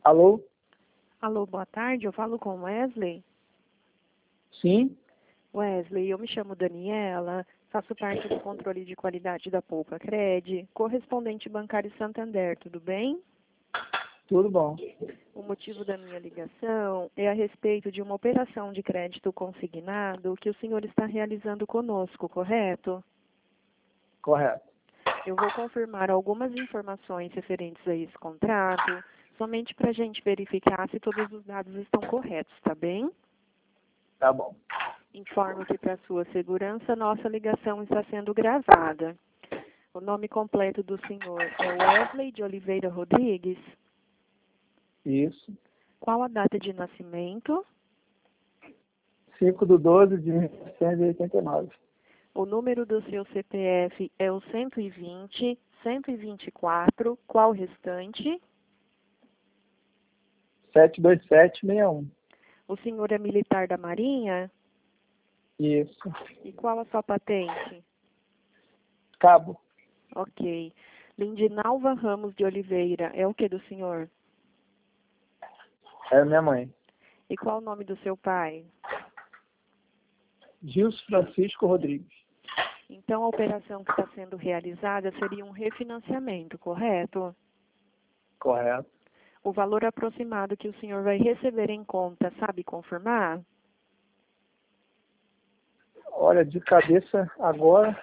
Alô? Alô, boa tarde, eu falo com Wesley. Sim? Wesley, eu me chamo Daniela, faço parte do controle de qualidade da Poupa Cred, correspondente bancário Santander, tudo bem? Tudo bom. O motivo da minha ligação é a respeito de uma operação de crédito consignado que o senhor está realizando conosco, correto? Correto. Eu vou confirmar algumas informações referentes a esse contrato, somente para a gente verificar se todos os dados estão corretos, tá bem? Tá bom. Informo que, para sua segurança, nossa ligação está sendo gravada. O nome completo do senhor é Wesley de Oliveira Rodrigues. Isso. Qual a data de nascimento? 5/12/1989. O número do seu CPF é o 120, 124. Qual o restante? 72761. O senhor é militar da Marinha? Isso. E qual a sua patente? Cabo. Ok. Lindinalva Ramos de Oliveira é o que do senhor? É minha mãe. E qual o nome do seu pai? Gilson Francisco Rodrigues. Então, a operação que está sendo realizada seria um refinanciamento, correto? Correto. O valor aproximado que o senhor vai receber em conta, sabe confirmar? Olha, de cabeça agora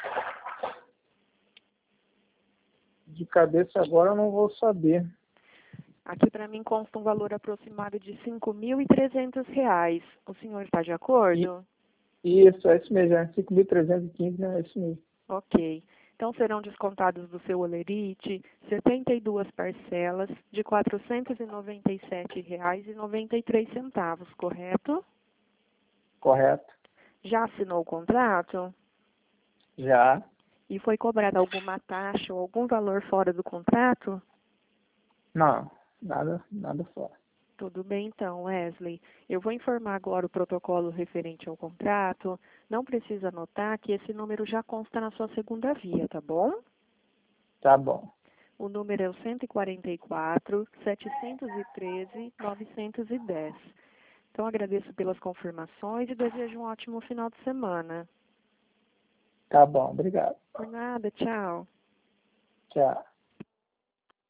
eu não vou saber. Aqui para mim consta um valor aproximado de R$ 5.300. O senhor está de acordo? Isso, é isso mesmo. É 5.315, né? É isso mesmo. Ok. Então serão descontados do seu holerite 72 parcelas de R$ 497,93, correto? Correto. Já assinou o contrato? Já. E foi cobrada alguma taxa ou algum valor fora do contrato? Não. Nada fora. Tudo bem então, Wesley. Eu vou informar agora o protocolo referente ao contrato. Não precisa anotar que esse número já consta na sua segunda via, tá bom? Tá bom. O número é o 144 713 910. Então, agradeço pelas confirmações e desejo um ótimo final de semana. Tá bom. Obrigado. Por nada, tchau. Tchau.